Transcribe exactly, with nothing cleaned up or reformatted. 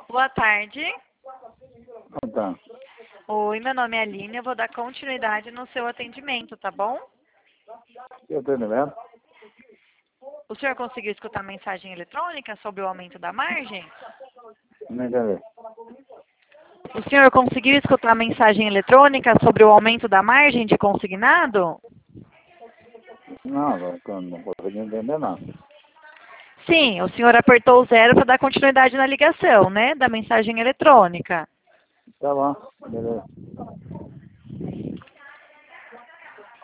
Boa tarde. Ah, tá. Oi, meu nome é Aline, eu vou dar continuidade no seu atendimento, tá bom? Que atendimento? O senhor conseguiu escutar a mensagem eletrônica sobre o aumento da margem? Não entendi. O senhor conseguiu escutar a mensagem eletrônica sobre o aumento da margem de consignado? Não, não, não consegui entender, não. Sim, o senhor apertou o zero para dar continuidade na ligação, né? Da mensagem eletrônica. Tá bom, beleza.